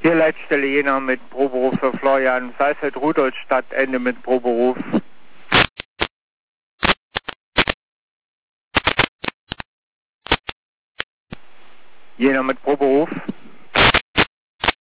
Hier Leitstelle Jena mit Proberuf für Florian Seißfeld, Rudolstadt, Ende mit Proberuf. Jena mit Proberuf.